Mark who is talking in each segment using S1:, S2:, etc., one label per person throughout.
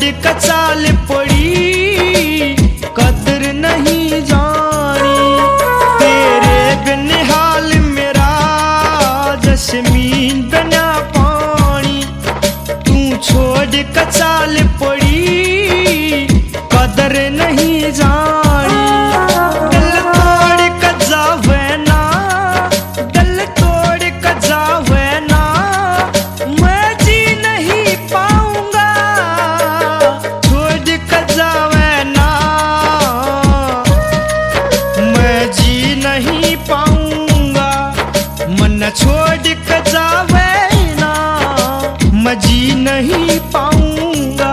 S1: क चाल पड़ी, कदर नहीं जानी। तेरे बिन हाल मेरा जसमीन बिना पानी। तू छोड़ क चाल पड़ी, कदर नहीं जानी। दिल तोड़ क जावे ना, दिल तोड़ क जावे ना, मैं जी नहीं पाऊंगा। छोड़ क जावे ना, मैं जी नहीं पाऊंगा। मन छोड़ क जावे ना, मैं जी नहीं पाऊंगा।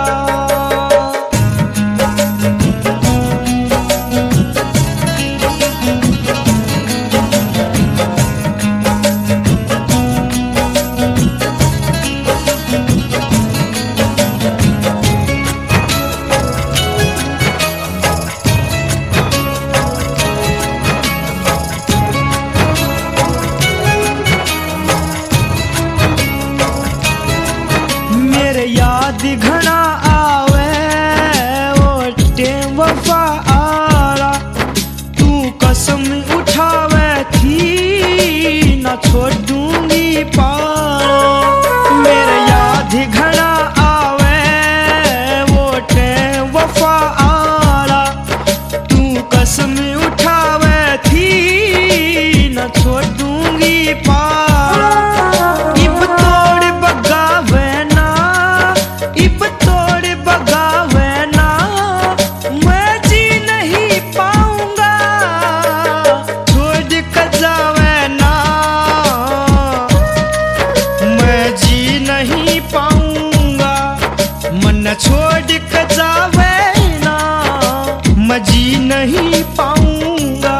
S1: मेरे याद घना आवे ओटे वफा आरा। तू कसम उठावे थी ना छोड़ूंगी पारा। मेरे याद घना आवे ओटे वफा आरा। तू कसम उठावे थी ना छोड़ूंगी पारा। इब तोड़ बगावे ना, इब तोड़ बगावे ना, मैं जी नहीं पाऊंगा। छोड़ क जावे ना, मैं जी नहीं पाऊंगा। मन छोड़ क जावे ना, मैं जी नहीं पाऊंगा।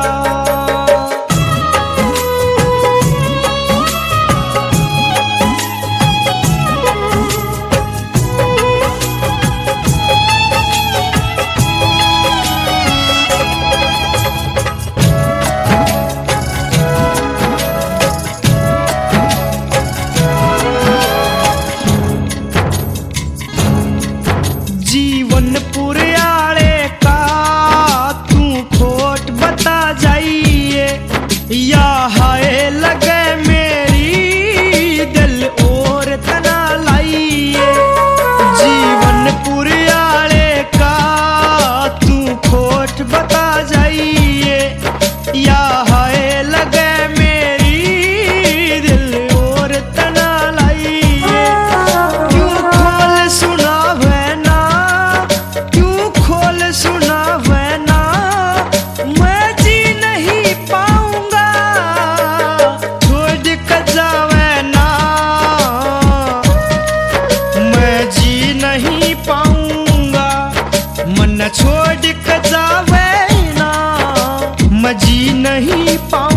S1: जीवन पुरियाड़े का तू खोट बता जाइए। या हाय लगे मेरी दिल और तना लाइए। जीवन पुरियाड़े का तू खोट बता जाइए। या हाय लगे मेरी दिल और तना लाइए। क्यों खोल सुनावे ना, क्यों खोल सुनावे ना, मैं जी नहीं पाऊंगा। छोड़ क जावे ना, मैं जी नहीं पाऊंगा। मन छोड़ क जावे ना, मैं जी नहीं पाऊंगा।